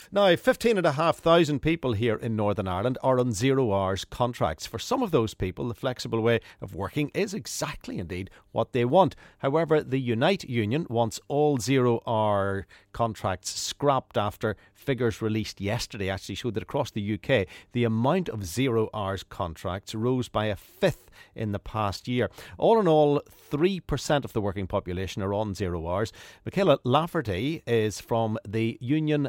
Now, 15,500 people here in Northern Ireland are on 0 hours contracts. For some of those people, the flexible way of working is exactly indeed what they want. However, the Unite union wants all 0 hour contracts scrapped after figures released yesterday actually showed that across the UK, the amount of 0 hours contracts rose by a fifth in the past year. All in all, 3% of the working population are on 0 hours. Michaela Lafferty is from the union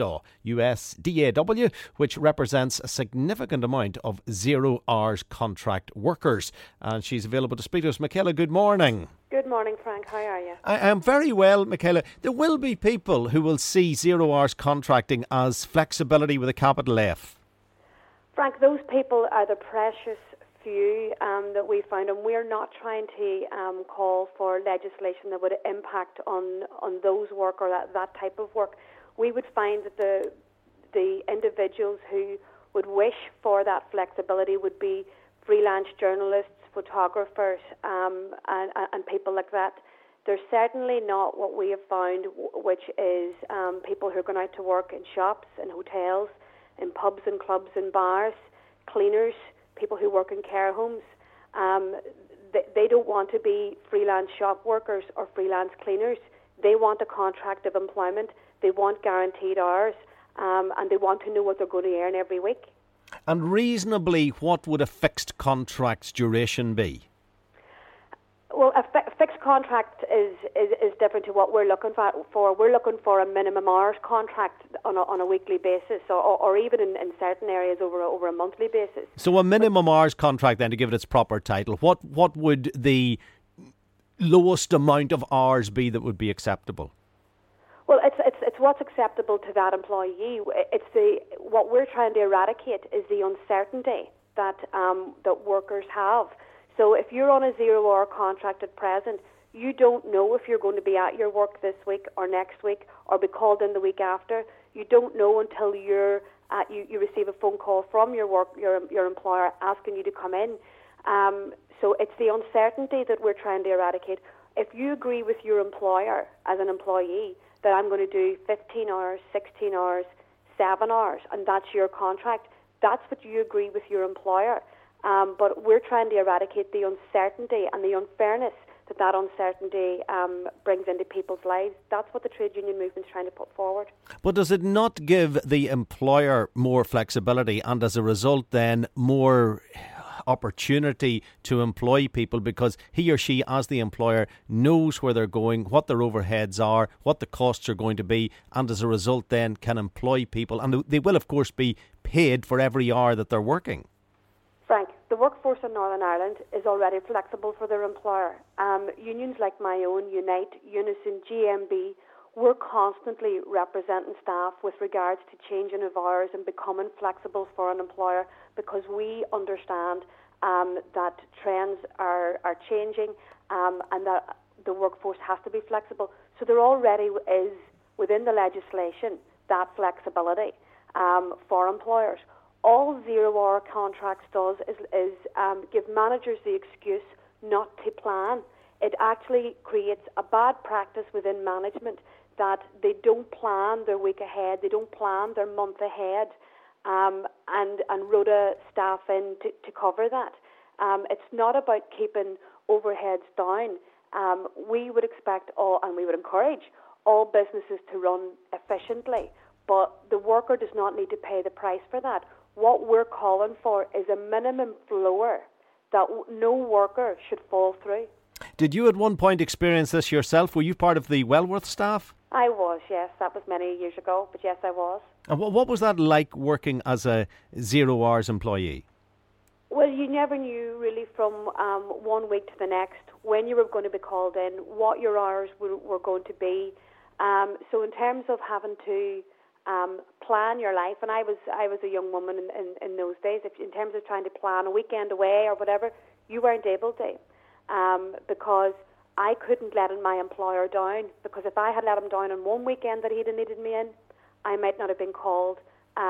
USDAW, which represents a significant amount of 0 hours contract workers. And she's available to speak to us. Michaela, good morning. Good morning, Frank. How are you? I am very well, Michaela. There will be people who will see 0 hours contracting as flexibility with a capital F. Frank, those people are the precious few that we found, and we're not trying to call for legislation that would impact on those work or that type of work. We would find that the individuals who would wish for that flexibility would be freelance journalists, photographers, and people like that. They're certainly not what we have found, which is people who are going out to work in shops, in hotels, in pubs and clubs and bars, cleaners, people who work in care homes. They don't want to be freelance shop workers or freelance cleaners. They want a contract of employment. They want guaranteed hours, and they want to know what they're going to earn every week. And reasonably, what would a fixed contract's duration be? Well, a fixed contract is different to what we're looking for. We're looking for a minimum hours contract on a weekly basis, or even in certain areas over a monthly basis. So a minimum hours contract, then, to give it its proper title, what would the lowest amount of hours be that would be acceptable? Well, it's what's acceptable to that employee. What we're trying to eradicate is the uncertainty that workers have. So if you're on a 0 hour contract at present, you don't know if you're going to be at your work this week or next week or be called in the week after. You don't know until you receive a phone call from your employer asking you to come in. So it's the uncertainty that we're trying to eradicate. If you agree with your employer as an employee that I'm going to do 15 hours, 16 hours, 7 hours, and that's your contract, that's what you agree with your employer. But we're trying to eradicate the uncertainty and the unfairness that uncertainty brings into people's lives. That's what the trade union movement's trying to put forward. But does it not give the employer more flexibility and as a result then more opportunity to employ people, because he or she, as the employer, knows where they're going, what their overheads are, what the costs are going to be, and as a result then can employ people, and they will of course be paid for every hour that they're working? Frank, the workforce in Northern Ireland is already flexible for their employer. Unions like my own, Unite, Unison, GMB, we're constantly representing staff with regards to changing of hours and becoming flexible for an employer, because we understand that trends are changing and that the workforce has to be flexible. So there already is, within the legislation, that flexibility for employers. All 0 hour contracts does is give managers the excuse not to plan. It actually creates a bad practice within management that they don't plan their week ahead, they don't plan their month ahead, and rota staff in to cover that. It's not about keeping overheads down. We would expect and we would encourage all businesses to run efficiently, but the worker does not need to pay the price for that. What we're calling for is a minimum floor that no worker should fall through. Did you at one point experience this yourself? Were you part of the Wellworth staff? I was, yes. That was many years ago, but yes, I was. And what was that like working as a 0 hours employee? Well, you never knew really from 1 week to the next when you were going to be called in, what your hours were going to be. So in terms of having to plan your life, and I was a young woman in those days, in terms of trying to plan a weekend away or whatever, you weren't able to, because I couldn't let my employer down, because if I had let him down on one weekend that he'd have needed me in, I might not have been called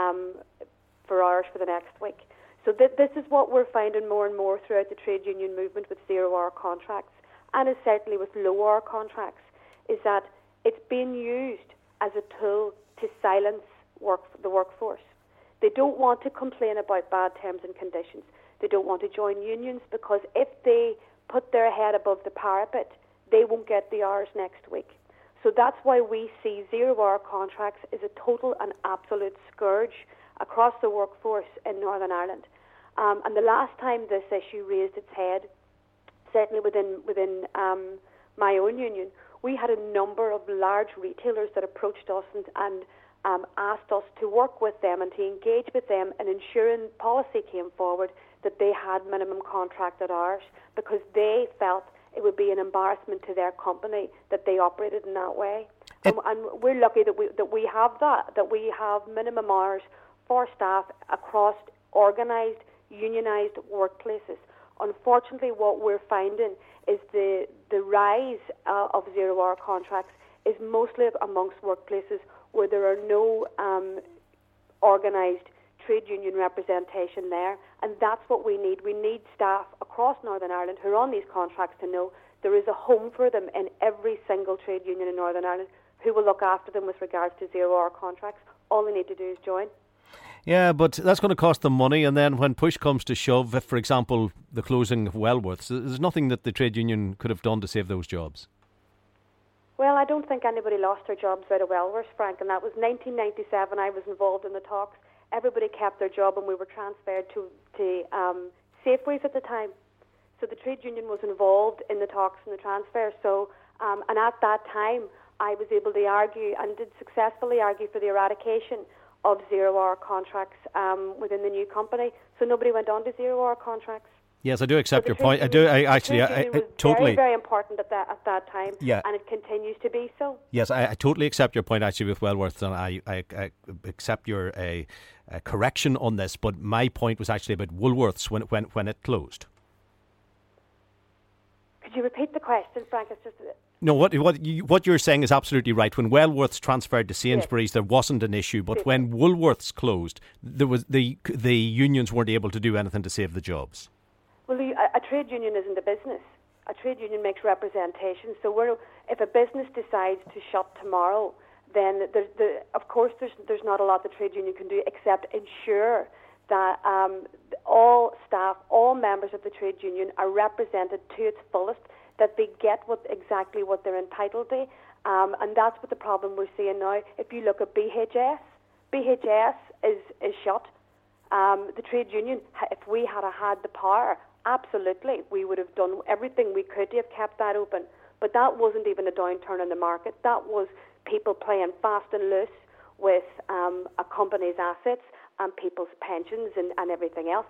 for hours for the next week. So this is what we're finding more and more throughout the trade union movement with 0 hour contracts, and is certainly with low hour contracts, is that it's being used as a tool to silence the workforce. They don't want to complain about bad terms and conditions. They don't want to join unions because if they put their head above the parapet, they won't get the hours next week. So that's why we see zero-hour contracts as a total and absolute scourge across the workforce in Northern Ireland. And the last time this issue raised its head, certainly within my own union, we had a number of large retailers that approached us and asked us to work with them and to engage with them in ensuring policy came forward that they had minimum contracted hours because they felt it would be an embarrassment to their company that they operated in that way. And we're lucky that we have that we have minimum hours for staff across organised, unionised workplaces. Unfortunately, what we're finding is the rise of zero-hour contracts is mostly amongst workplaces where there are no organised trade union representation there, and that's what we need. We need staff across Northern Ireland who are on these contracts to know there is a home for them in every single trade union in Northern Ireland who will look after them with regards to zero-hour contracts. All they need to do is join. Yeah, but that's going to cost them money, and then when push comes to shove, if, for example, the closing of Wellworths, there's nothing that the trade union could have done to save those jobs. Well, I don't think anybody lost their jobs out of Wellworths, Frank, and that was 1997. I was involved in the talks. Everybody kept their job and we were transferred to Safeways at the time. So the trade union was involved in the talks and the transfer. So, and at that time, I was able to argue and did successfully argue for the eradication of zero-hour contracts within the new company. So nobody went on to zero-hour contracts. Yes, I do accept your point. I totally. Very, very important at that time, yeah. And it continues to be so. Yes, I totally accept your point actually with Wellworth, and I accept your correction on this. But my point was actually about Woolworths when it closed. Could you repeat the question, Frank? It's just no. What you're saying is absolutely right. When Wellworths transferred to Sainsbury's, there wasn't an issue, but when Woolworths closed, there was the unions weren't able to do anything to save the jobs. Well, a trade union isn't a business. A trade union makes representation. So if a business decides to shut tomorrow, then of course there's not a lot the trade union can do except ensure that all staff, all members of the trade union are represented to its fullest, that they get exactly what they're entitled to. And that's what the problem we're seeing now. If you look at BHS is shut. The trade union, if we had had the power, absolutely, we would have done everything we could to have kept that open. But that wasn't even a downturn in the market. That was people playing fast and loose with a company's assets and people's pensions and everything else.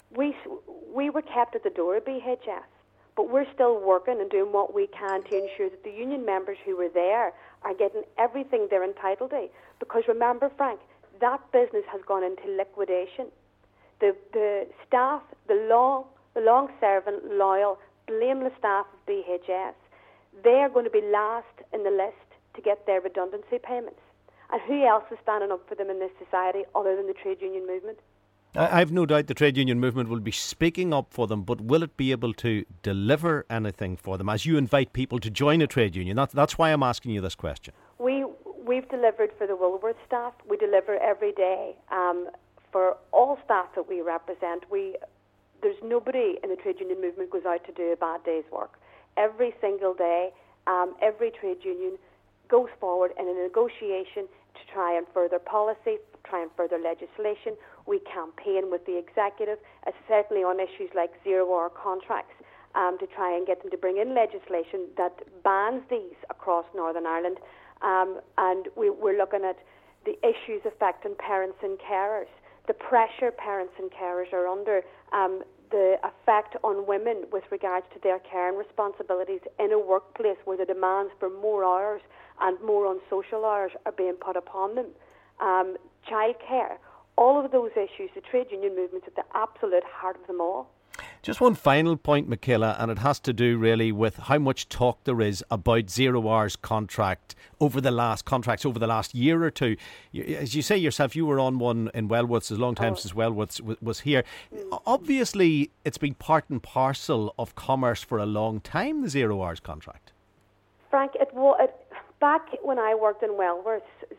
We were kept at the door of BHS, but we're still working and doing what we can to ensure that the union members who were there are getting everything they're entitled to. Because remember, Frank, that business has gone into liquidation. The staff, the long-serving, loyal, blameless staff of BHS, they are going to be last in the list to get their redundancy payments. And who else is standing up for them in this society other than the trade union movement? I've no doubt the trade union movement will be speaking up for them, but will it be able to deliver anything for them as you invite people to join a trade union? That's why I'm asking you this question. We've delivered for the Woolworths staff. We deliver every day for all staff that we represent. There's nobody in the trade union movement goes out to do a bad day's work. Every single day, every trade union goes forward in a negotiation to try and further policy, try and further legislation. We campaign with the executive, certainly on issues like zero-hour contracts, to try and get them to bring in legislation that bans these across Northern Ireland. And we're looking at the issues affecting parents and carers, the pressure parents and carers are under, the effect on women with regards to their caring responsibilities in a workplace where the demands for more hours and more unsocial hours are being put upon them. Childcare, all of those issues, the trade union movement's at the absolute heart of them all. Just one final point, Michaela, and it has to do really with how much talk there is about zero hours contracts over the last year or two. As you say yourself, you were on one in Wellworths a long time since Wellworths was here. Obviously, it's been part and parcel of commerce for a long time, the zero hours contract. Frank, back when I worked in Wellworths,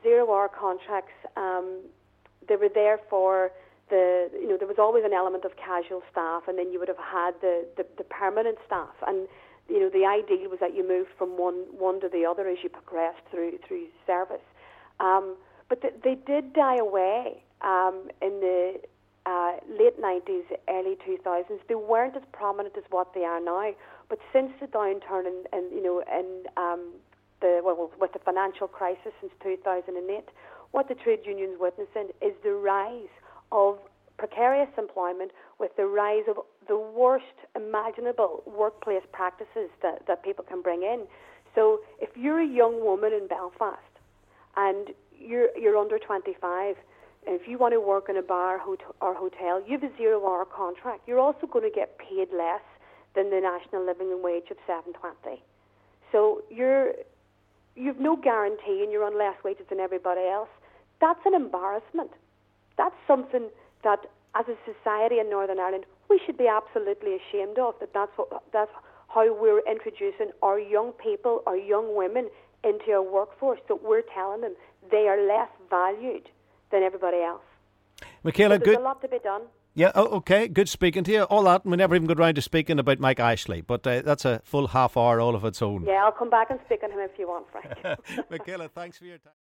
0-hour contracts, they were there for there was always an element of casual staff, and then you would have had the permanent staff. And, the ideal was that you moved from one to the other as you progressed through service. But they did die away in the late 90s, early 2000s. They weren't as prominent as what they are now. But since the downturn with the financial crisis since 2008, what the trade unions witnessing is the rise of precarious employment, with the rise of the worst imaginable workplace practices that people can bring in. So if you're a young woman in Belfast and you're under 25, and if you want to work in a bar or hotel, you have a 0-hour contract. You're also going to get paid less than the national living wage of $7.20. So you've no guarantee, and you're on less wages than everybody else. That's an embarrassment. That's something that, as a society in Northern Ireland, we should be absolutely ashamed of. That's how we're introducing our young people, our young women, into our workforce. So we're telling them they are less valued than everybody else. Michaela, so there's a lot to be done. Yeah, okay, good speaking to you. All that, we never even got round to speaking about Mike Ashley, but that's a full half hour all of its own. Yeah, I'll come back and speak on him if you want, Frank. Michaela, thanks for your time.